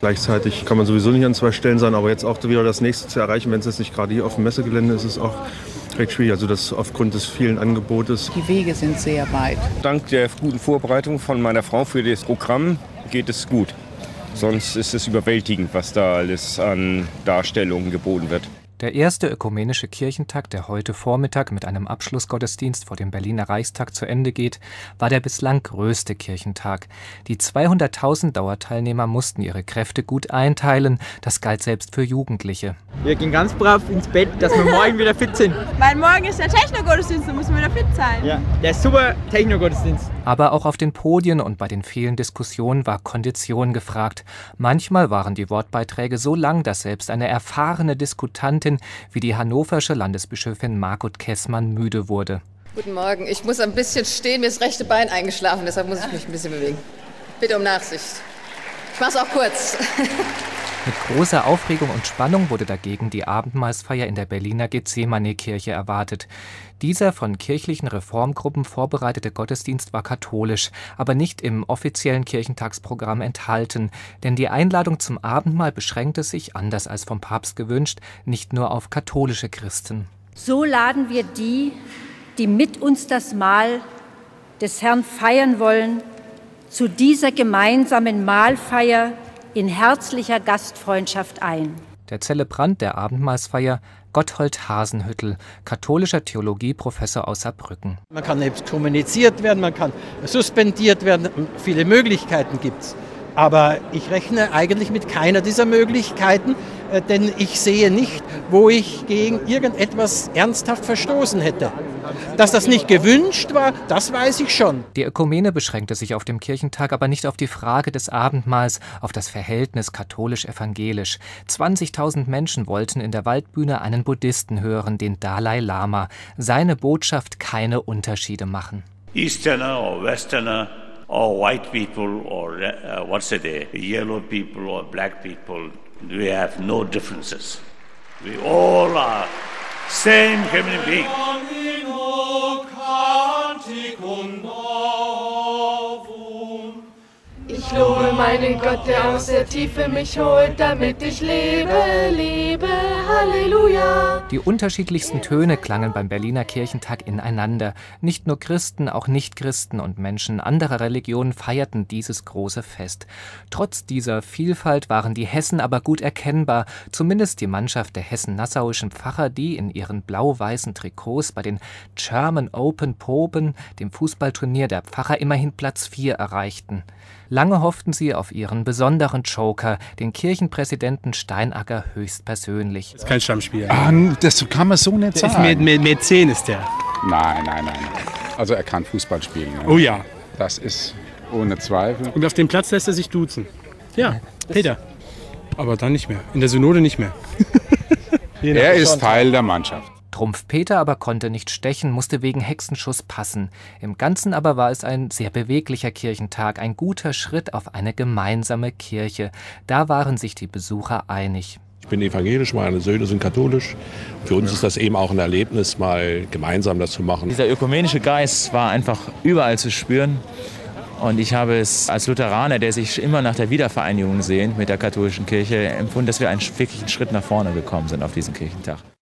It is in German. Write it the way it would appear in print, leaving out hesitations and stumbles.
Gleichzeitig kann man sowieso nicht an 2 Stellen sein, aber jetzt auch wieder das nächste zu erreichen, wenn es jetzt nicht gerade hier auf dem Messegelände ist, ist es auch recht schwierig. Also das aufgrund des vielen Angebotes. Die Wege sind sehr weit. Dank der guten Vorbereitung von meiner Frau für das Programm geht es gut. Sonst ist es überwältigend, was da alles an Darstellungen geboten wird. Der erste ökumenische Kirchentag, der heute Vormittag mit einem Abschlussgottesdienst vor dem Berliner Reichstag zu Ende geht, war der bislang größte Kirchentag. Die 200.000 Dauerteilnehmer mussten ihre Kräfte gut einteilen. Das galt selbst für Jugendliche. Wir gehen ganz brav ins Bett, dass wir morgen wieder fit sind. Weil morgen ist der Techno-Gottesdienst, da müssen wir wieder fit sein. Ja, der ist super Techno-Gottesdienst. Aber auch auf den Podien und bei den vielen Diskussionen war Kondition gefragt. Manchmal waren die Wortbeiträge so lang, dass selbst eine erfahrene Diskutantin wie die hannoversche Landesbischöfin Margot Kessmann müde wurde. Guten Morgen, ich muss ein bisschen stehen, mir ist das rechte Bein eingeschlafen, deshalb muss ich mich ein bisschen bewegen. Bitte um Nachsicht. Ich mach's auch kurz. Mit großer Aufregung und Spannung wurde dagegen die Abendmahlsfeier in der Berliner Gethsemane-Kirche erwartet. Dieser von kirchlichen Reformgruppen vorbereitete Gottesdienst war katholisch, aber nicht im offiziellen Kirchentagsprogramm enthalten, denn die Einladung zum Abendmahl beschränkte sich, anders als vom Papst gewünscht, nicht nur auf katholische Christen. So laden wir die, die mit uns das Mahl des Herrn feiern wollen, zu dieser gemeinsamen Mahlfeier in herzlicher Gastfreundschaft ein. Der Zelebrant der Abendmahlsfeier, Gotthold Hasenhüttl, katholischer Theologieprofessor aus Saarbrücken. Man kann exkommuniziert werden, man kann suspendiert werden, viele Möglichkeiten gibt es. Aber ich rechne eigentlich mit keiner dieser Möglichkeiten, denn ich sehe nicht, wo ich gegen irgendetwas ernsthaft verstoßen hätte. Dass das nicht gewünscht war, das weiß ich schon. Die Ökumene beschränkte sich auf dem Kirchentag aber nicht auf die Frage des Abendmahls, auf das Verhältnis katholisch-evangelisch. 20.000 Menschen wollten in der Waldbühne einen Buddhisten hören, den Dalai Lama. Seine Botschaft: keine Unterschiede machen. Easterner or Westerner or white people or yellow people or black people, we have no differences. We all are same human being. Ich lobe meinen Gott, der aus der Tiefe mich holt, damit ich lebe, lebe, Halleluja. Die unterschiedlichsten Töne klangen beim Berliner Kirchentag ineinander. Nicht nur Christen, auch Nichtchristen und Menschen anderer Religionen feierten dieses große Fest. Trotz dieser Vielfalt waren die Hessen aber gut erkennbar, zumindest die Mannschaft der hessen-nassauischen Pfarrer, die in ihren blau-weißen Trikots bei den German Open Proben, dem Fußballturnier der Pfarrer, immerhin Platz 4 erreichten. Lange hofften sie auf ihren besonderen Joker, den Kirchenpräsidenten Steinacker höchstpersönlich. Das ist kein Stammspieler. Das kann man so nicht sagen. Mit 10 ist der. Nein. Also er kann Fußball spielen. Ne? Oh ja. Das ist ohne Zweifel. Und auf dem Platz lässt er sich duzen. Ja, Peter. Aber dann nicht mehr. In der Synode nicht mehr. Er ist Teil der Mannschaft. Trumpf Peter aber konnte nicht stechen, musste wegen Hexenschuss passen. Im Ganzen aber war es ein sehr beweglicher Kirchentag, ein guter Schritt auf eine gemeinsame Kirche. Da waren sich die Besucher einig. Ich bin evangelisch, meine Söhne sind katholisch. Für uns ist das eben auch ein Erlebnis, mal gemeinsam das zu machen. Dieser ökumenische Geist war einfach überall zu spüren. Und ich habe es als Lutheraner, der sich immer nach der Wiedervereinigung sehnt mit der katholischen Kirche, empfunden, dass wir wirklich einen Schritt nach vorne gekommen sind auf diesen Kirchentag.